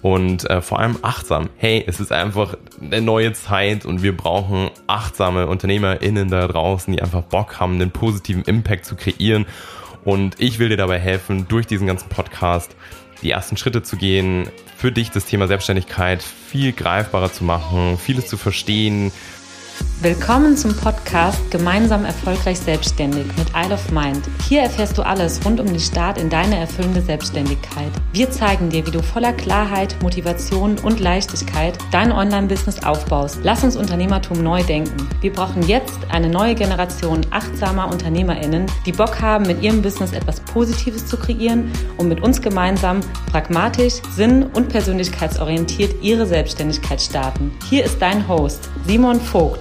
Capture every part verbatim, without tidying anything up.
und äh, vor allem achtsam. Hey, es ist einfach eine neue Zeit und wir brauchen achtsame UnternehmerInnen da draußen, die einfach Bock haben, einen positiven Impact zu kreieren. Und ich will dir dabei helfen, durch diesen ganzen Podcast die ersten Schritte zu gehen, für dich das Thema Selbstständigkeit viel greifbarer zu machen, vieles zu verstehen. Willkommen zum Podcast Gemeinsam erfolgreich selbstständig mit Isle of Mind. Hier erfährst du alles rund um den Start in deine erfüllende Selbstständigkeit. Wir zeigen dir, wie du voller Klarheit, Motivation und Leichtigkeit dein Online-Business aufbaust. Lass uns Unternehmertum neu denken. Wir brauchen jetzt eine neue Generation achtsamer UnternehmerInnen, die Bock haben, mit ihrem Business etwas Positives zu kreieren und mit uns gemeinsam pragmatisch, sinn- und persönlichkeitsorientiert ihre Selbstständigkeit starten. Hier ist dein Host, Simon Vogt.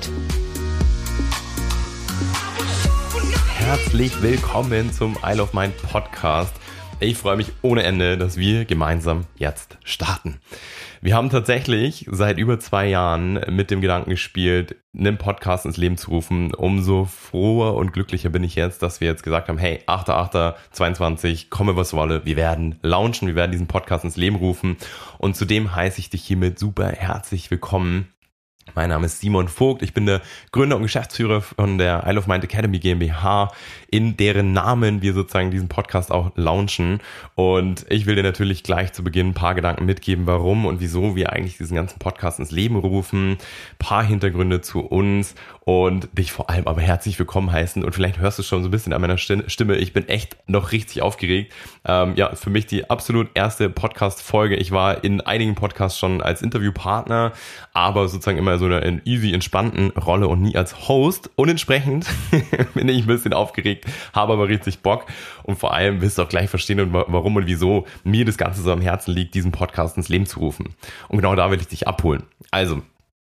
Herzlich willkommen zum Isle of Mind Podcast. Ich freue mich ohne Ende, dass wir gemeinsam jetzt starten. Wir haben tatsächlich seit über zwei Jahren mit dem Gedanken gespielt, einen Podcast ins Leben zu rufen. Umso froher und glücklicher bin ich jetzt, dass wir jetzt gesagt haben, hey, achter achter zweiundzwanzig, komme was wolle, wir werden launchen, wir werden diesen Podcast ins Leben rufen. Und zudem heiße ich dich hiermit super herzlich willkommen. Mein Name ist Simon Vogt, ich bin der Gründer und Geschäftsführer von der Isle of Mind Academy GmbH, in deren Namen wir sozusagen diesen Podcast auch launchen. Und ich will dir natürlich gleich zu Beginn ein paar Gedanken mitgeben, warum und wieso wir eigentlich diesen ganzen Podcast ins Leben rufen, ein paar Hintergründe zu uns und dich vor allem aber herzlich willkommen heißen. Und vielleicht hörst du schon so ein bisschen an meiner Stimme, ich bin echt noch richtig aufgeregt. Ähm, ja, für mich die absolut erste Podcast-Folge. Ich war in einigen Podcasts schon als Interviewpartner, aber sozusagen immer so einer easy, entspannten Rolle und nie als Host. Und entsprechend bin ich ein bisschen aufgeregt, habe aber richtig Bock. Und vor allem wirst du auch gleich verstehen, warum und wieso mir das Ganze so am Herzen liegt, diesen Podcast ins Leben zu rufen. Und genau da will ich dich abholen. Also,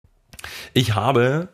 ich habe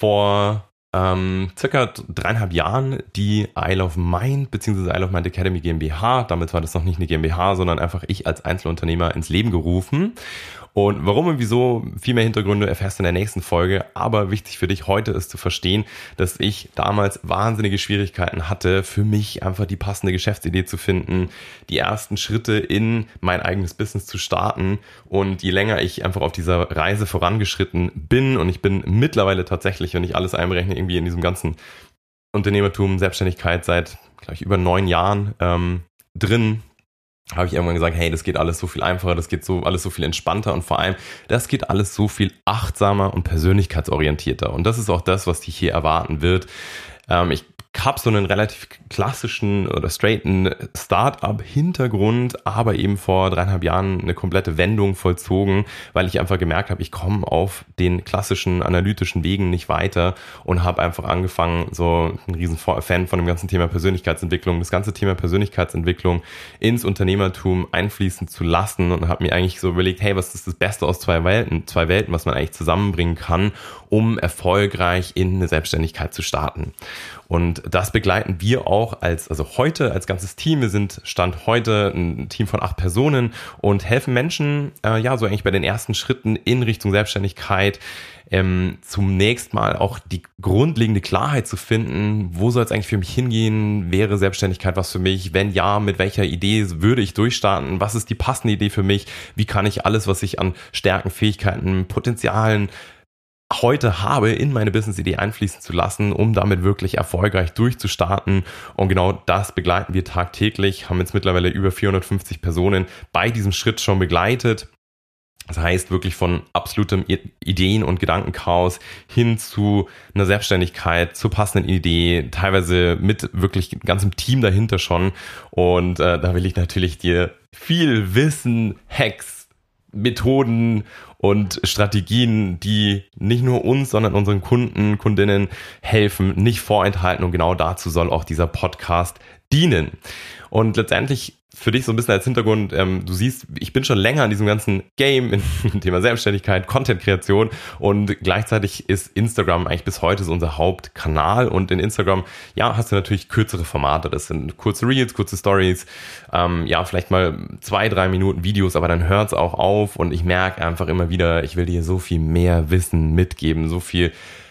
vor ähm, circa dreieinhalb Jahren die Isle of Mind bzw. Isle of Mind Academy GmbH, damals war das noch nicht eine GmbH, sondern einfach ich als Einzelunternehmer ins Leben gerufen. Und warum und wieso, viel mehr Hintergründe erfährst du in der nächsten Folge. Aber wichtig für dich heute ist zu verstehen, dass ich damals wahnsinnige Schwierigkeiten hatte, für mich einfach die passende Geschäftsidee zu finden, die ersten Schritte in mein eigenes Business zu starten. Und je länger ich einfach auf dieser Reise vorangeschritten bin, und ich bin mittlerweile tatsächlich, wenn ich alles einberechne, irgendwie in diesem ganzen Unternehmertum, Selbstständigkeit seit, glaube ich, über neun Jahren ähm, drin, habe ich irgendwann gesagt, hey, das geht alles so viel einfacher, das geht so alles so viel entspannter und vor allem, das geht alles so viel achtsamer und persönlichkeitsorientierter. Und das ist auch das, was dich hier erwarten wird. Ähm, ich habe so einen relativ klassischen oder straighten Start-up-Hintergrund, aber eben vor dreieinhalb Jahren eine komplette Wendung vollzogen, weil ich einfach gemerkt habe, ich komme auf den klassischen analytischen Wegen nicht weiter und habe einfach angefangen, so ein riesen Fan von dem ganzen Thema Persönlichkeitsentwicklung, das ganze Thema Persönlichkeitsentwicklung ins Unternehmertum einfließen zu lassen und habe mir eigentlich so überlegt, hey, was ist das Beste aus zwei Welten, zwei Welten, was man eigentlich zusammenbringen kann, um erfolgreich in eine Selbstständigkeit zu starten. Und das begleiten wir auch als, also heute als ganzes Team. Wir sind Stand heute ein Team von acht Personen und helfen Menschen, äh, ja, so eigentlich bei den ersten Schritten in Richtung Selbstständigkeit, ähm, zunächst mal auch die grundlegende Klarheit zu finden, wo soll es eigentlich für mich hingehen? Wäre Selbstständigkeit was für mich? Wenn ja, mit welcher Idee würde ich durchstarten? Was ist die passende Idee für mich? Wie kann ich alles, was ich an Stärken, Fähigkeiten, Potenzialen heute habe, in meine Business-Idee einfließen zu lassen, um damit wirklich erfolgreich durchzustarten. Und genau das begleiten wir tagtäglich, haben jetzt mittlerweile über vierhundertfünfzig Personen bei diesem Schritt schon begleitet. Das heißt wirklich von absolutem Ideen- und Gedankenchaos hin zu einer Selbstständigkeit, zur passenden Idee, teilweise mit wirklich ganzem Team dahinter schon. Und äh, da will ich natürlich dir viel Wissen, Hacks, Methoden und Strategien, die nicht nur uns, sondern unseren Kunden, Kundinnen helfen, nicht vorenthalten. Und genau dazu soll auch dieser Podcast dienen. Und letztendlich für dich so ein bisschen als Hintergrund, ähm, du siehst, ich bin schon länger in diesem ganzen Game, im Thema Selbstständigkeit, Content-Kreation und gleichzeitig ist Instagram eigentlich bis heute so unser Hauptkanal und in Instagram, ja, hast du natürlich kürzere Formate, das sind kurze Reels, kurze Stories, ähm, ja, vielleicht mal zwei, drei Minuten Videos, aber dann hört's auch auf und ich merke einfach immer wieder, ich will dir so viel mehr Wissen mitgeben, so viel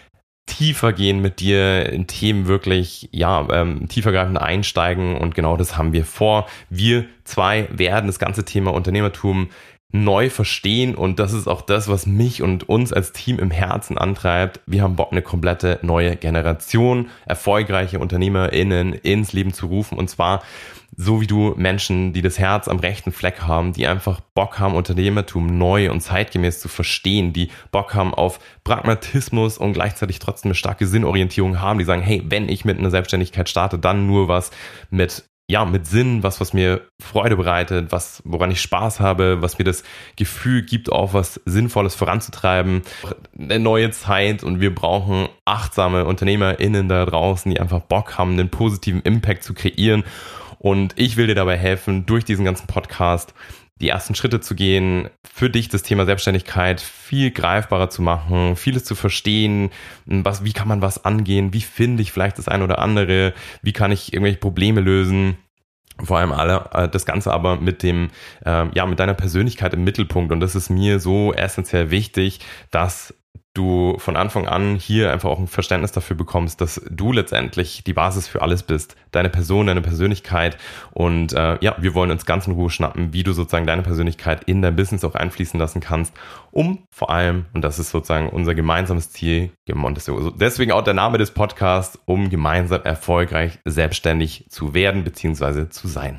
tiefer gehen mit dir in Themen wirklich, ja, ähm, tiefergreifend einsteigen und genau das haben wir vor. Wir zwei werden das ganze Thema Unternehmertum neu verstehen und das ist auch das, was mich und uns als Team im Herzen antreibt. Wir haben Bock, eine komplette neue Generation erfolgreiche UnternehmerInnen ins Leben zu rufen und zwar so wie du Menschen, die das Herz am rechten Fleck haben, die einfach Bock haben, Unternehmertum neu und zeitgemäß zu verstehen, die Bock haben auf Pragmatismus und gleichzeitig trotzdem eine starke Sinnorientierung haben, die sagen, hey, wenn ich mit einer Selbstständigkeit starte, dann nur was mit ja, mit Sinn, was, was mir Freude bereitet, was, woran ich Spaß habe, was mir das Gefühl gibt, auch was Sinnvolles voranzutreiben. Eine neue Zeit und wir brauchen achtsame UnternehmerInnen da draußen, die einfach Bock haben, einen positiven Impact zu kreieren. Und ich will dir dabei helfen, durch diesen ganzen Podcast die ersten Schritte zu gehen, für dich das Thema Selbstständigkeit viel greifbarer zu machen, vieles zu verstehen, was, wie kann man was angehen, wie finde ich vielleicht das eine oder andere, wie kann ich irgendwelche Probleme lösen. Vor allem alle, das Ganze aber mit dem, äh, ja, mit deiner Persönlichkeit im Mittelpunkt. Und das ist mir so essentiell wichtig, dass du von Anfang an hier einfach auch ein Verständnis dafür bekommst, dass du letztendlich die Basis für alles bist. Deine Person, deine Persönlichkeit. Und äh, ja, wir wollen uns ganz in Ruhe schnappen, wie du sozusagen deine Persönlichkeit in dein Business auch einfließen lassen kannst, um vor allem, und das ist sozusagen unser gemeinsames Ziel, deswegen auch der Name des Podcasts, um gemeinsam erfolgreich selbstständig zu werden bzw. zu sein.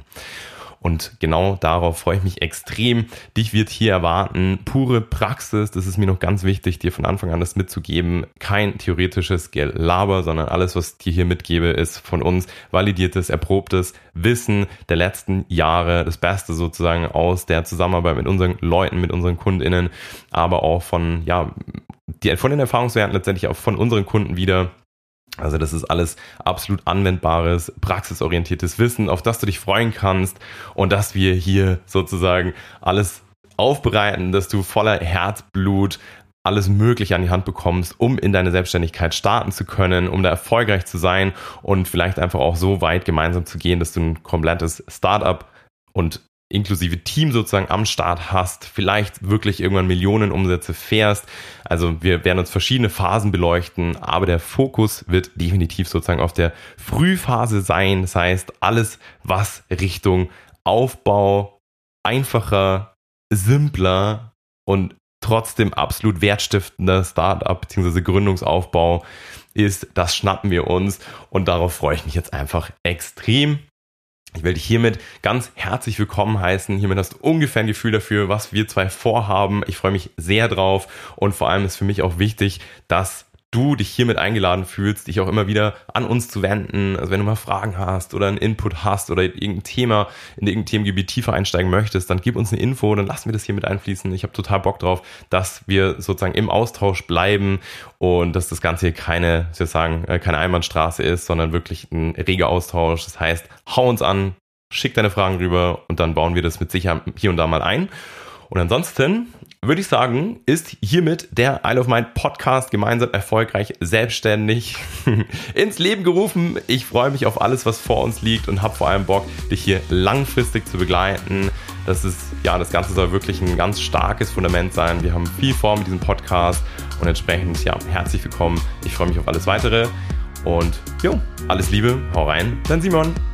Und genau darauf freue ich mich extrem. Dich wird hier erwarten pure Praxis. Das ist mir noch ganz wichtig, dir von Anfang an das mitzugeben. Kein theoretisches Gelaber, sondern alles, was ich dir hier mitgebe, ist von uns validiertes, erprobtes Wissen der letzten Jahre. Das Beste sozusagen aus der Zusammenarbeit mit unseren Leuten, mit unseren KundInnen, aber auch von, ja, die, von den Erfahrungswerten letztendlich auch von unseren Kunden wieder. Also das ist alles absolut anwendbares, praxisorientiertes Wissen, auf das du dich freuen kannst und dass wir hier sozusagen alles aufbereiten, dass du voller Herzblut alles Mögliche an die Hand bekommst, um in deine Selbstständigkeit starten zu können, um da erfolgreich zu sein und vielleicht einfach auch so weit gemeinsam zu gehen, dass du ein komplettes Startup und inklusive Team sozusagen am Start hast, vielleicht wirklich irgendwann Millionen Umsätze fährst. Also wir werden uns verschiedene Phasen beleuchten, aber der Fokus wird definitiv sozusagen auf der Frühphase sein. Das heißt, alles, was Richtung Aufbau einfacher, simpler und trotzdem absolut wertstiftender Startup bzw. Gründungsaufbau ist, das schnappen wir uns und darauf freue ich mich jetzt einfach extrem. Ich will dich hiermit ganz herzlich willkommen heißen. Hiermit hast du ungefähr ein Gefühl dafür, was wir zwei vorhaben. Ich freue mich sehr drauf und vor allem ist für mich auch wichtig, dass du dich hiermit eingeladen fühlst, dich auch immer wieder an uns zu wenden. Also wenn du mal Fragen hast oder einen Input hast oder irgendein Thema, in irgendein Themengebiet tiefer einsteigen möchtest, dann gib uns eine Info, dann lassen wir das hier mit einfließen. Ich habe total Bock drauf, dass wir sozusagen im Austausch bleiben und dass das Ganze hier keine, ich würde sagen, keine Einbahnstraße ist, sondern wirklich ein reger Austausch. Das heißt, hau uns an, schick deine Fragen rüber und dann bauen wir das mit Sicherheit hier und da mal ein. Und ansonsten würde ich sagen, ist hiermit der Isle of Mind Podcast gemeinsam erfolgreich selbstständig ins Leben gerufen. Ich freue mich auf alles, was vor uns liegt und habe vor allem Bock, dich hier langfristig zu begleiten. Das ist, ja, das Ganze soll wirklich ein ganz starkes Fundament sein. Wir haben viel vor mit diesem Podcast und entsprechend, ja, herzlich willkommen. Ich freue mich auf alles Weitere und jo, alles Liebe, hau rein, dein Simon.